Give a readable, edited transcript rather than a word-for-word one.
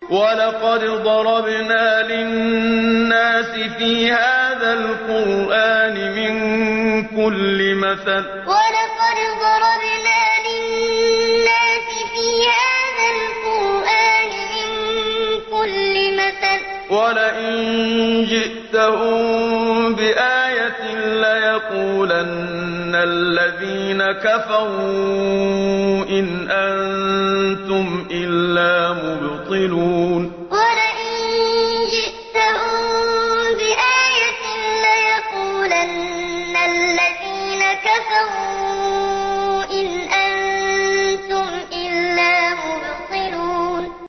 ولقد ضربنا للناس في هذا القرآن من كل مثل ولئن جئتهم بآية ليقولن الذين كفروا إن أنتم إلا مبطلون